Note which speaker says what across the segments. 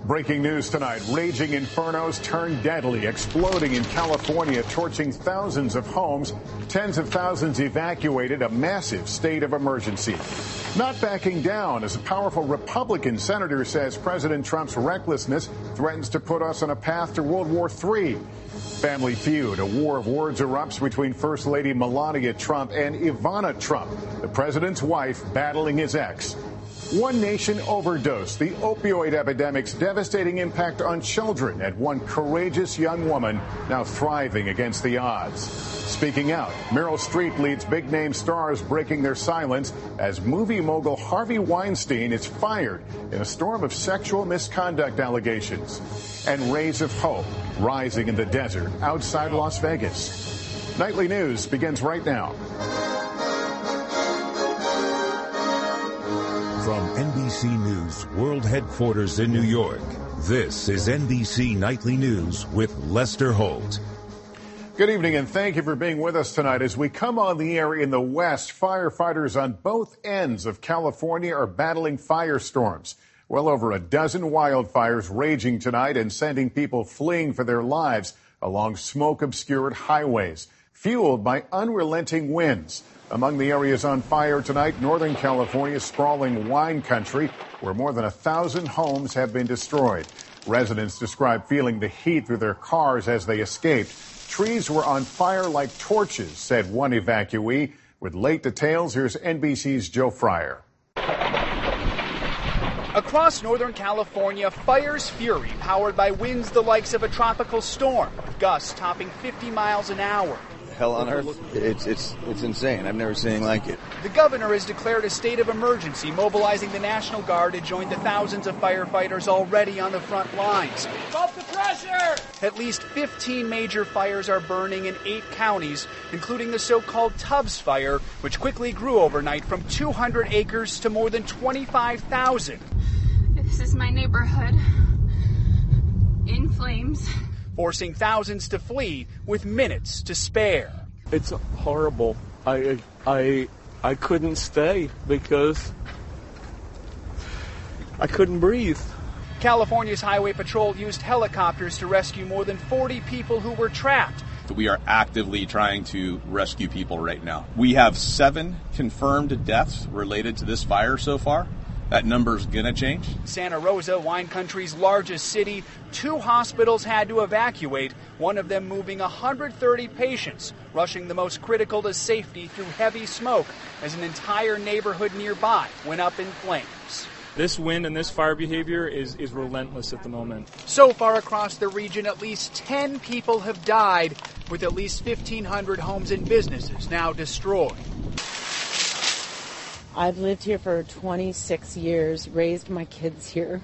Speaker 1: Breaking news tonight. Raging infernos turn deadly, exploding in California, torching thousands of homes. Tens of thousands evacuated, a massive state of emergency. Not backing down as a powerful Republican senator says President Trump's recklessness threatens to put us on a path to World War III. Family feud. A war of words erupts between First Lady Melania Trump and Ivana Trump, the president's wife battling his ex. One nation overdose. The opioid epidemic's devastating impact on children, and one courageous young woman now thriving against the odds. Speaking out, Meryl Streep leads big-name stars breaking their silence as movie mogul Harvey Weinstein is fired in a storm of sexual misconduct allegations. And rays of hope rising in the desert outside Las Vegas. Nightly News begins right now.
Speaker 2: From NBC News World Headquarters in New York, this is NBC Nightly News with Lester Holt.
Speaker 1: Good evening, and thank you for being with us tonight. As we come on the air in the West, firefighters on both ends of California are battling firestorms. Well over a dozen wildfires raging tonight and sending people fleeing for their lives along smoke-obscured highways, fueled by unrelenting winds. Among the areas on fire tonight, Northern California's sprawling wine country, where more than 1,000 homes have been destroyed. Residents describe feeling the heat through their cars as they escaped. Trees were on fire like torches, said one evacuee. With late details, here's NBC's Joe Fryer.
Speaker 3: Across Northern California, fire's fury powered by winds the likes of a tropical storm, with gusts topping 50 miles an hour.
Speaker 4: Hell on earth. It's insane. I've never seen anything like it.
Speaker 3: The governor has declared a state of emergency, mobilizing the National Guard to join the thousands of firefighters already on the front lines.
Speaker 5: Stop the pressure!
Speaker 3: At least 15 major fires are burning in 8 counties, including the so-called Tubbs Fire, which quickly grew overnight from 200 acres to more than 25,000.
Speaker 6: This is my neighborhood in flames,
Speaker 3: forcing thousands to flee with minutes to spare.
Speaker 7: It's horrible. I couldn't stay because I couldn't breathe.
Speaker 3: California's Highway Patrol used helicopters to rescue more than 40 people who were trapped.
Speaker 8: We are actively trying to rescue people right now. We have 7 confirmed deaths related to this fire so far. That number's gonna change.
Speaker 3: Santa Rosa, wine country's largest city, 2 hospitals had to evacuate, one of them moving 130 patients, rushing the most critical to safety through heavy smoke as an entire neighborhood nearby went up in flames.
Speaker 7: This wind and this fire behavior is relentless at the moment.
Speaker 3: So far across the region, at least 10 people have died, with at least 1,500 homes and businesses now destroyed.
Speaker 9: I've lived here for 26 years, raised my kids here.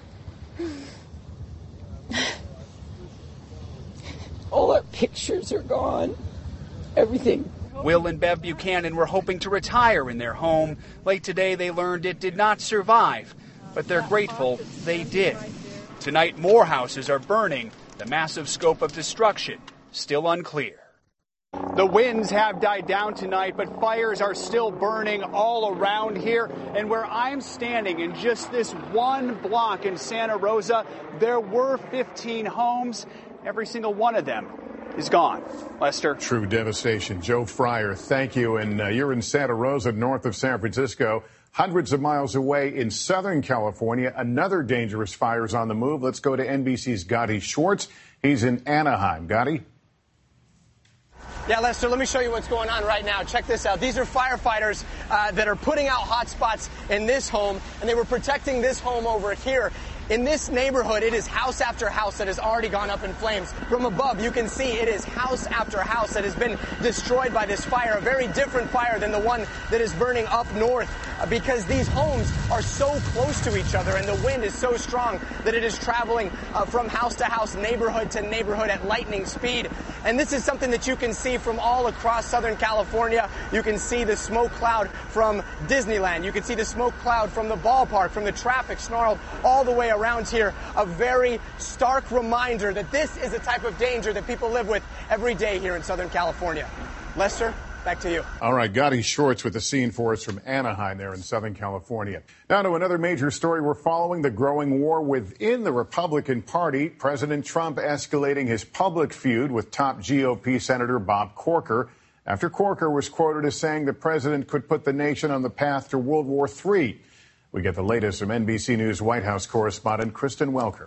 Speaker 9: All our pictures are gone. Everything.
Speaker 3: Will and Bev Buchanan were hoping to retire in their home. Late today, they learned it did not survive, but they're grateful they did. Tonight, more houses are burning. The massive scope of destruction still unclear. The winds have died down tonight, but fires are still burning all around here. And where I'm standing, in just this one block in Santa Rosa, there were 15 homes. Every single one of them is gone. Lester?
Speaker 1: True devastation. Joe Fryer, thank you. And you're in Santa Rosa, north of San Francisco. Hundreds of miles away in Southern California, another dangerous fire is on the move. Let's go to NBC's Gotti Schwartz. He's in Anaheim. Gotti?
Speaker 10: Yeah, Lester, let me show you what's going on right now. Check this out. These are firefighters that are putting out hot spots in this home, and they were protecting this home over here. In this neighborhood, it is house after house that has already gone up in flames. From above, you can see it is house after house that has been destroyed by this fire, a very different fire than the one that is burning up north, because these homes are so close to each other and the wind is so strong that it is traveling from house to house, neighborhood to neighborhood at lightning speed. And this is something that you can see from all across Southern California. You can see the smoke cloud from Disneyland. You can see the smoke cloud from the ballpark, from the traffic snarled all the way around here. A very stark reminder that this is the type of danger that people live with every day here in Southern California. Lester? Back to you.
Speaker 1: All right, Gotti Schwartz with the scene for us from Anaheim there in Southern California. Now to another major story we're following, the growing war within the Republican Party. President Trump escalating his public feud with top GOP Senator Bob Corker after Corker was quoted as saying the president could put the nation on the path to World War III. We get the latest from NBC News White House correspondent Kristen Welker.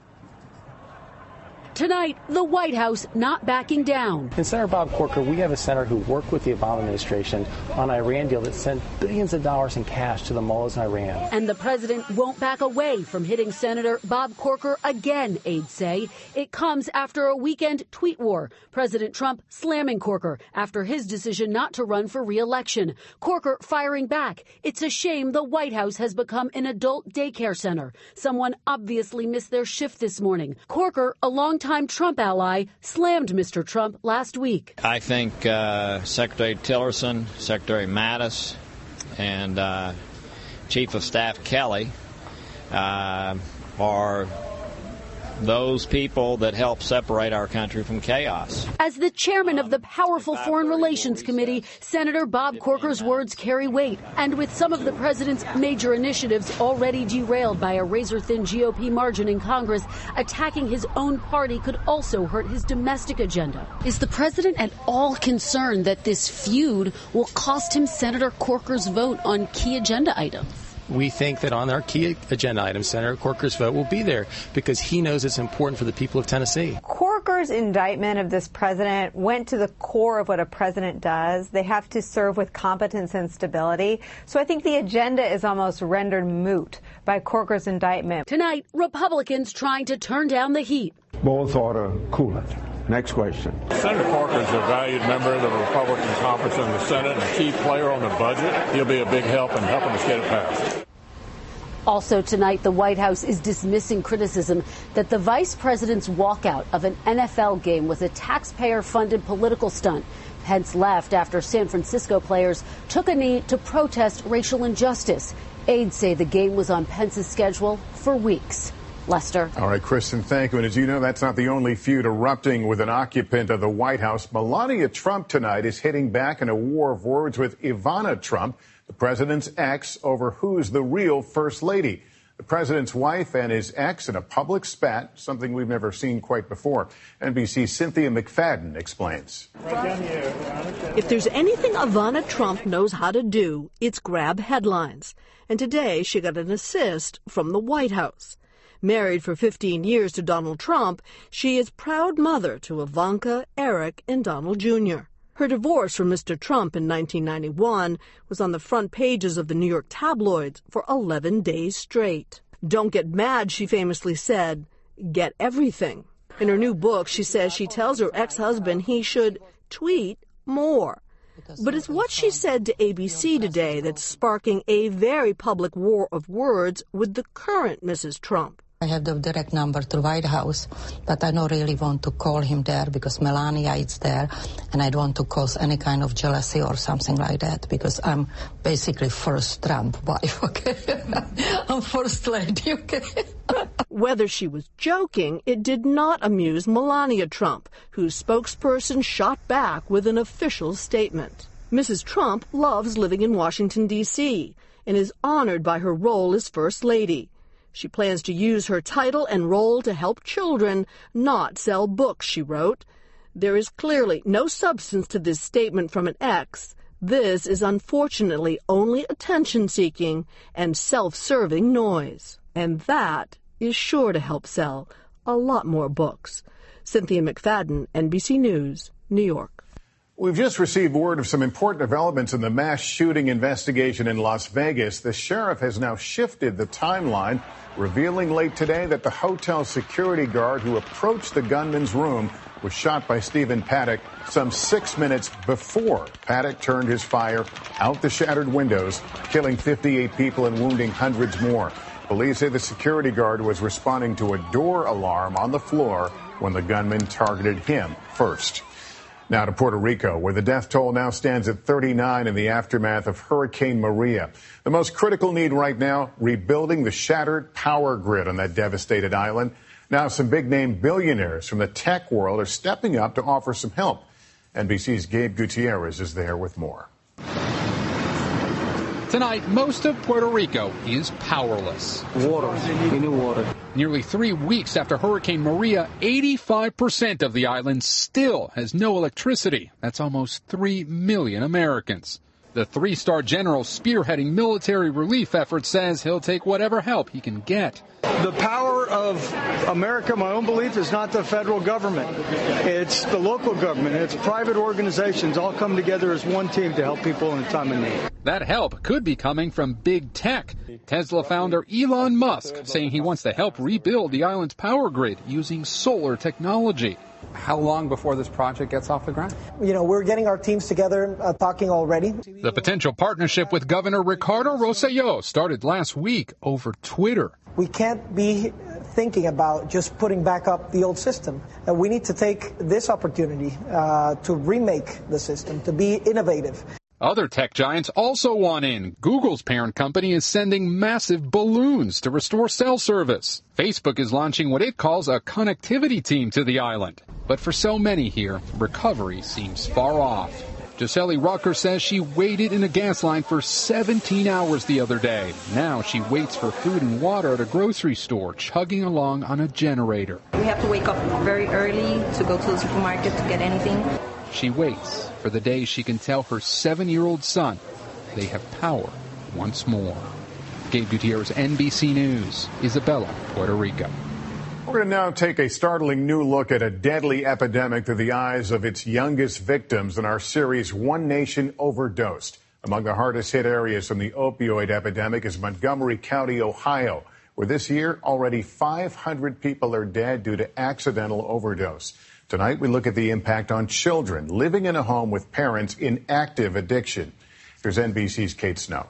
Speaker 5: Tonight, the White House not backing down.
Speaker 11: In Senator Bob Corker, we have a senator who worked with the Obama administration on an Iran deal that sent billions of dollars in cash to the mullahs in Iran.
Speaker 5: And the president won't back away from hitting Senator Bob Corker again, aides say. It comes after a weekend tweet war. President Trump slamming Corker after his decision not to run for re-election. Corker firing back. It's a shame the White House has become an adult daycare center. Someone obviously missed their shift this morning. Corker, a longtime Trump ally, slammed Mr. Trump last week.
Speaker 12: I think Secretary Tillerson, Secretary Mattis, and Chief of Staff Kelly are those people that help separate our country from chaos.
Speaker 5: As the chairman of the powerful Foreign Relations Committee, Senator Bob Corker's words carry weight. And with some of the president's major initiatives already derailed by a razor-thin GOP margin in Congress, attacking his own party could also hurt his domestic agenda. Is the president at all concerned that this feud will cost him Senator Corker's vote on key agenda items?
Speaker 11: We think that on our key agenda items, Senator Corker's vote will be there because he knows it's important for the people of Tennessee.
Speaker 13: Corker's indictment of this president went to the core of what a president does. They have to serve with competence and stability. So I think the agenda is almost rendered moot by Corker's indictment.
Speaker 5: Tonight, Republicans trying to turn down the heat.
Speaker 14: Both ought to cool it. Next question.
Speaker 15: Senator Corker is a valued member of the Republican Conference in the Senate and a key player on the budget. He'll be a big help in helping us get it passed.
Speaker 5: Also tonight, the White House is dismissing criticism that the vice president's walkout of an NFL game was a taxpayer-funded political stunt. Pence left after San Francisco players took a knee to protest racial injustice. Aides say the game was on Pence's schedule for weeks. Lester.
Speaker 1: All right, Kristen, thank you. And as you know, that's not the only feud erupting with an occupant of the White House. Melania Trump tonight is hitting back in a war of words with Ivana Trump, the president's ex, over who's the real first lady. The president's wife and his ex in a public spat, something we've never seen quite before. NBC's Cynthia McFadden explains.
Speaker 16: If there's anything Ivana Trump knows how to do, it's grab headlines. And today she got an assist from the White House. Married for 15 years to Donald Trump, she is proud mother to Ivanka, Eric, and Donald Jr. Her divorce from Mr. Trump in 1991 was on the front pages of the New York tabloids for 11 days straight. Don't get mad, she famously said, get everything. In her new book, she says she tells her ex-husband he should tweet more. But it's what she said to ABC today that's sparking a very public war of words with the current Mrs. Trump.
Speaker 17: I have the direct number to the White House, but I don't really want to call him there because Melania is there, and I don't want to cause any kind of jealousy or something like that because I'm basically first Trump wife, okay? I'm first lady, okay?
Speaker 16: Whether she was joking, it did not amuse Melania Trump, whose spokesperson shot back with an official statement. Mrs. Trump loves living in Washington, D.C., and is honored by her role as First Lady. She plans to use her title and role to help children, not sell books, she wrote. There is clearly no substance to this statement from an ex. This is unfortunately only attention-seeking and self-serving noise. And that is sure to help sell a lot more books. Cynthia McFadden, NBC News, New York.
Speaker 1: We've just received word of some important developments in the mass shooting investigation in Las Vegas. The sheriff has now shifted the timeline, revealing late today that the hotel security guard who approached the gunman's room was shot by Stephen Paddock some 6 minutes before Paddock turned his fire out the shattered windows, killing 58 people and wounding hundreds more. Police say the security guard was responding to a door alarm on the floor when the gunman targeted him first. Now to Puerto Rico, where the death toll now stands at 39 in the aftermath of Hurricane Maria. The most critical need right now, rebuilding the shattered power grid on that devastated island. Now some big-name billionaires from the tech world are stepping up to offer some help. NBC's Gabe Gutierrez is there with more.
Speaker 18: Tonight, most of Puerto Rico is powerless.
Speaker 11: Water. We need water.
Speaker 18: Nearly 3 weeks after Hurricane Maria, 85% of the island still has no electricity. That's almost 3 million Americans. The three-star general spearheading military relief efforts says he'll take whatever help he can get.
Speaker 19: The power of America, my own belief, is not the federal government. It's the local government. It's private organizations all come together as one team to help people in a time of need.
Speaker 18: That help could be coming from big tech. Tesla founder Elon Musk saying he wants to help rebuild the island's power grid using solar technology.
Speaker 20: How long before this project gets off the ground?
Speaker 21: We're getting our teams together, talking already.
Speaker 18: The potential partnership with Governor Ricardo Rosselló started last week over Twitter.
Speaker 21: We can't be thinking about just putting back up the old system. We need to take this opportunity to remake the system, to be innovative.
Speaker 18: Other tech giants also want in. Google's parent company is sending massive balloons to restore cell service. Facebook is launching what it calls a connectivity team to the island. But for so many here, recovery seems far off. Gisele Rucker says she waited in a gas line for 17 hours the other day. Now she waits for food and water at a grocery store, chugging along on a generator.
Speaker 22: We have to wake up very early to go to the supermarket to get anything.
Speaker 18: She waits for the day she can tell her 7-year-old son they have power once more. Gabe Gutierrez, NBC News, Isabela, Puerto Rico.
Speaker 1: We're going to now take a startling new look at a deadly epidemic through the eyes of its youngest victims in our series, One Nation Overdosed. Among the hardest hit areas from the opioid epidemic is Montgomery County, Ohio, where this year already 500 people are dead due to accidental overdose. Tonight, we look at the impact on children living in a home with parents in active addiction. Here's NBC's Kate Snow.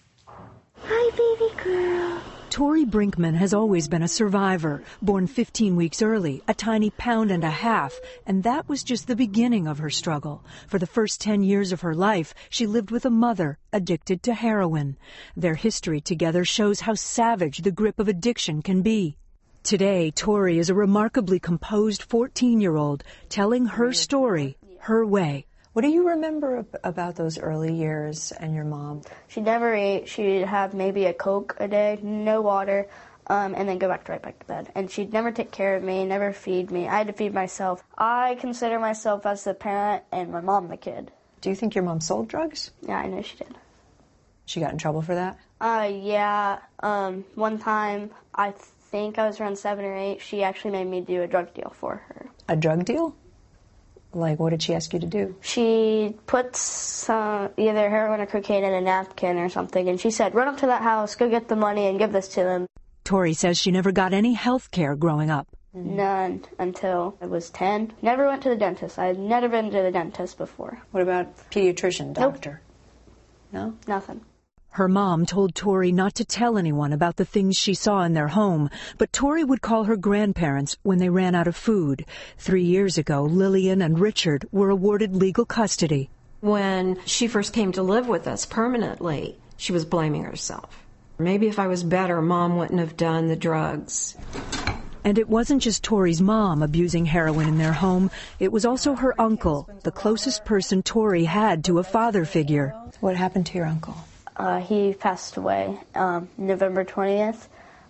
Speaker 23: Hi, baby girl.
Speaker 24: Tori Brinkman has always been a survivor, born 15 weeks early, a tiny 1.5 pounds, and that was just the beginning of her struggle. For the first 10 years of her life, she lived with a mother addicted to heroin. Their history together shows how savage the grip of addiction can be. Today, Tori is a remarkably composed 14-year-old telling her story, her way.
Speaker 23: What do you remember about those early years and your mom?
Speaker 25: She never ate. She'd have maybe a Coke a day, no water, and then go right back to bed. And she'd never take care of me, never feed me. I had to feed myself. I consider myself as the parent and my mom the kid.
Speaker 23: Do you think your mom sold drugs?
Speaker 25: Yeah, I know she did.
Speaker 23: She got in trouble for that?
Speaker 25: Yeah. One time, I think I was around 7 or 8, she actually made me do a drug deal for her.
Speaker 23: A drug deal? Like, what did she ask you to do?
Speaker 25: She put either heroin or cocaine in a napkin or something, and she said, run up to that house, go get the money, and give this to them.
Speaker 24: Tori says she never got any health care growing up.
Speaker 25: None until I was 10. Never went to the dentist. I had never been to the dentist before.
Speaker 23: What about pediatrician, doctor?
Speaker 25: Nope.
Speaker 23: No?
Speaker 25: Nothing.
Speaker 24: Her mom told Tori not to tell anyone about the things she saw in their home, but Tori would call her grandparents when they ran out of food. 3 years ago, Lillian and Richard were awarded legal custody.
Speaker 23: When she first came to live with us permanently, she was blaming herself. Maybe if I was better, Mom wouldn't have done the drugs.
Speaker 24: And it wasn't just Tori's mom abusing heroin in their home. It was also her uncle, the closest person Tori had to a father figure.
Speaker 23: What happened to your uncle?
Speaker 25: He passed away November 20th,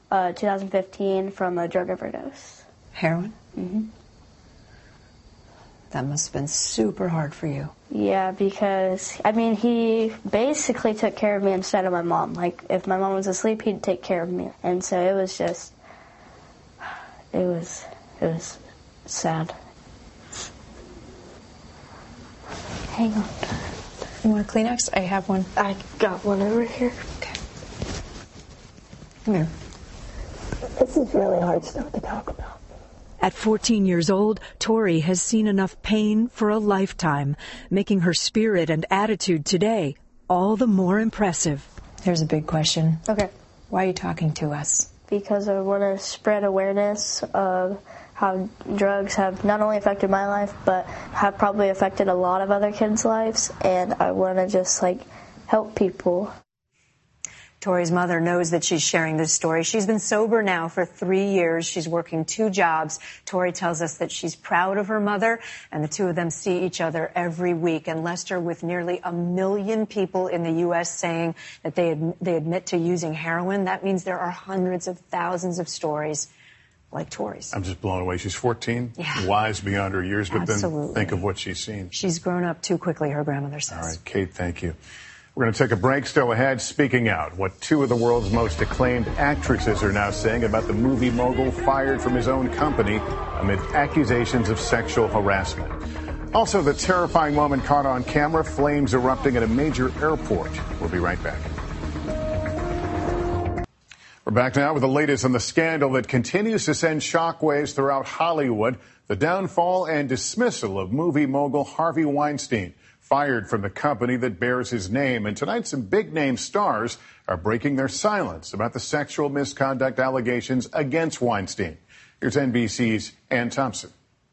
Speaker 25: 2015 from a drug overdose.
Speaker 23: Heroin?
Speaker 25: Mm-hmm.
Speaker 23: That must have been super hard for you.
Speaker 25: Yeah, because, he basically took care of me instead of my mom. Like, if my mom was asleep, he'd take care of me. And so it was just, it was sad.
Speaker 23: Hang on. You want a Kleenex? I have one.
Speaker 25: I got one over here.
Speaker 23: Okay. Come here.
Speaker 21: This is really hard stuff to talk about.
Speaker 24: At 14 years old, Tori has seen enough pain for a lifetime, making her spirit and attitude today all the more impressive.
Speaker 23: Here's a big question.
Speaker 25: Okay.
Speaker 23: Why are you talking to us?
Speaker 25: Because I want to spread awareness of how drugs have not only affected my life, but have probably affected a lot of other kids' lives, and I want to just, help people.
Speaker 2: Tori's mother knows that she's sharing this story. She's been sober now for 3 years. She's working 2 jobs. Tori tells us that she's proud of her mother, and the two of them see each other every week. And Lester, with nearly 1 million people in the U.S. saying that they admit to using heroin, that means there are hundreds of thousands of stories like Tori's.
Speaker 1: I'm just blown away. She's 14,
Speaker 2: yeah.
Speaker 1: Wise beyond her years, but
Speaker 2: Absolutely.
Speaker 1: Then think of what she's seen.
Speaker 2: She's grown up too quickly, her grandmother says.
Speaker 1: All right, Kate, thank you. We're going to take a break. Still ahead, speaking out, what 2 of the world's most acclaimed actresses are now saying about the movie mogul fired from his own company amid accusations of sexual harassment. Also, the terrifying moment caught on camera, flames erupting at a major airport. We'll be right back. We're back now with the latest on the scandal that continues to send shockwaves throughout Hollywood, the downfall and dismissal of movie mogul Harvey Weinstein, fired from the company that bears his name. And tonight, some big-name stars are breaking their silence about the sexual misconduct allegations against Weinstein. Here's NBC's Ann Thompson.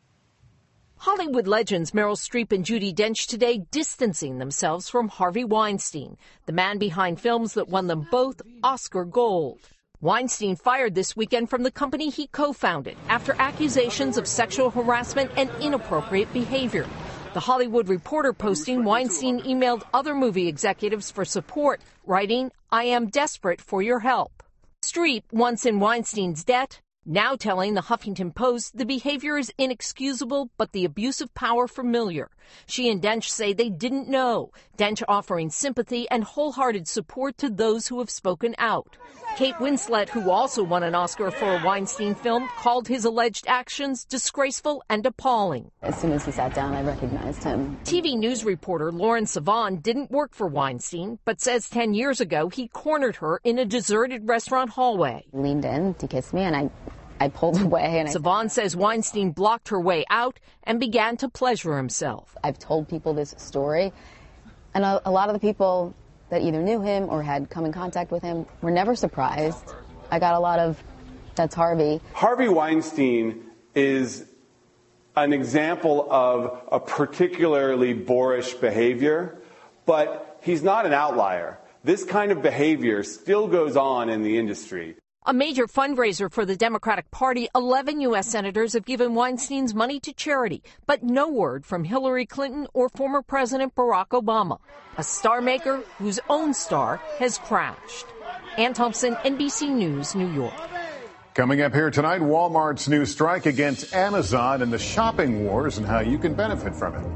Speaker 4: Hollywood legends Meryl Streep and Judi Dench today distancing themselves from Harvey Weinstein, the man behind films that won them both Oscar Gold. Weinstein fired this weekend from the company he co-founded after accusations of sexual harassment and inappropriate behavior. The Hollywood Reporter posting Weinstein emailed other movie executives for support, writing, "I am desperate for your help." Streep, once in Weinstein's debt, now telling the Huffington Post the behavior is inexcusable, but the abuse of power familiar. She and Dench say they didn't know, Dench offering sympathy and wholehearted support to those who have spoken out. Kate Winslet, who also won an Oscar for a Weinstein film, called his alleged actions disgraceful and appalling.
Speaker 6: As soon as he sat down, I recognized him.
Speaker 4: TV news reporter Lauren Sivan didn't work for Weinstein, but says 10 years ago he cornered her in a deserted restaurant hallway.
Speaker 6: He leaned in to kiss me, and I pulled away. And
Speaker 4: Sivan says Weinstein blocked her way out and began to pleasure himself.
Speaker 6: I've told people this story, and a lot of the people that either knew him or had come in contact with him were never surprised. I got a lot of, "That's Harvey."
Speaker 7: Harvey Weinstein is an example of a particularly boorish behavior, but he's not an outlier. This kind of behavior still goes on in the industry.
Speaker 4: A major fundraiser for the Democratic Party, 11 U.S. senators have given Weinstein's money to charity, but no word from Hillary Clinton or former President Barack Obama, a star maker whose own star has crashed. Ann Thompson, NBC News, New York.
Speaker 1: Coming up here tonight, Walmart's new strike against Amazon and the shopping wars and how you can benefit from it.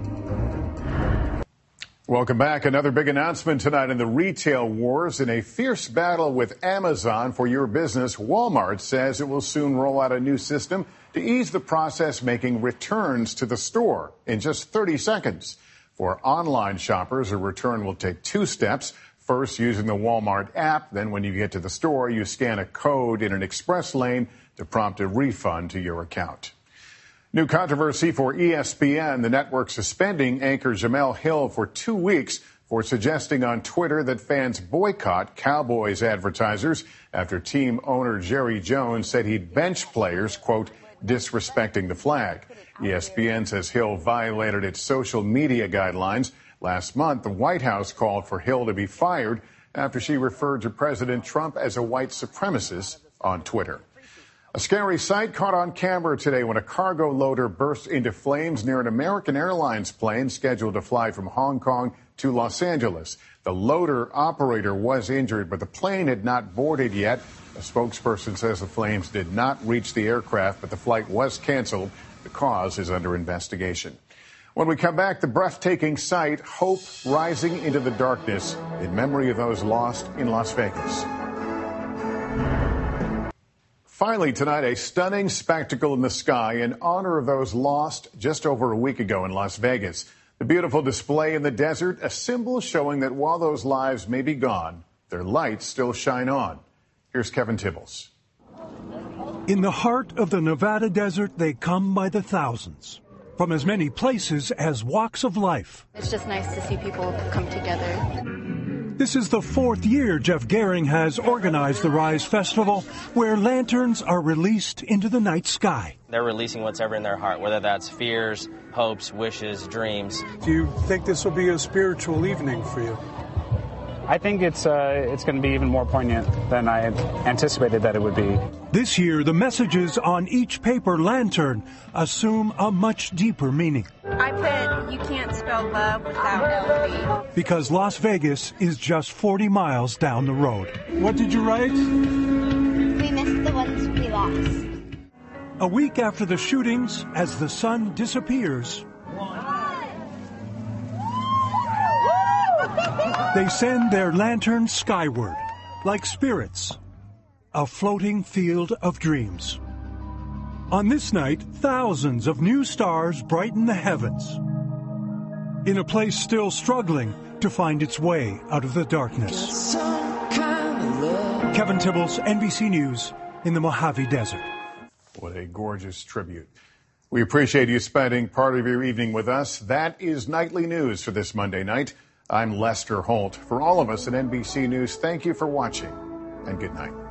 Speaker 1: Welcome back. Another big announcement tonight in the retail wars. In a fierce battle with Amazon for your business, Walmart says it will soon roll out a new system to ease the process making returns to the store in just 30 seconds. For online shoppers, a return will take 2 steps. First, using the Walmart app. Then when you get to the store, you scan a code in an express lane to prompt a refund to your account. New controversy for ESPN. The network suspending anchor Jemele Hill for 2 weeks for suggesting on Twitter that fans boycott Cowboys advertisers after team owner Jerry Jones said he'd bench players, quote, disrespecting the flag. ESPN says Hill violated its social media guidelines. Last month, the White House called for Hill to be fired after she referred to President Trump as a white supremacist on Twitter. A scary sight caught on camera today when a cargo loader burst into flames near an American Airlines plane scheduled to fly from Hong Kong to Los Angeles. The loader operator was injured, but the plane had not boarded yet. A spokesperson says the flames did not reach the aircraft, but the flight was canceled. The cause is under investigation. When we come back, the breathtaking sight, hope rising into the darkness in memory of those lost in Las Vegas. Finally tonight, a stunning spectacle in the sky in honor of those lost just over a week ago in Las Vegas. The beautiful display in the desert, a symbol showing that while those lives may be gone, their lights still shine on. Here's Kevin Tibbles.
Speaker 8: In the heart of the Nevada desert, they come by the thousands, from as many places as walks of life.
Speaker 26: It's just nice to see people come together.
Speaker 8: This is the 4th year Jeff Gehring has organized the Rise Festival, where lanterns are released into the night sky.
Speaker 27: They're releasing what's ever in their heart, whether that's fears, hopes, wishes, dreams.
Speaker 8: Do you think this will be a spiritual evening for you?
Speaker 20: I think it's going to be even more poignant than I had anticipated that it would be.
Speaker 8: This year, the messages on each paper lantern assume a much deeper meaning.
Speaker 3: I put, you can't spell love without LV.
Speaker 8: Because Las Vegas is just 40 miles down the road. What did you write?
Speaker 9: We missed the ones we lost.
Speaker 8: A week after the shootings, as the sun disappears, they send their lanterns skyward, like spirits, a floating field of dreams. On this night, thousands of new stars brighten the heavens, in a place still struggling to find its way out of the darkness. Kevin Tibbles, NBC News, in the Mojave Desert.
Speaker 1: What a gorgeous tribute. We appreciate you spending part of your evening with us. That is Nightly News for this Monday night. I'm Lester Holt. For all of us at NBC News, thank you for watching and good night.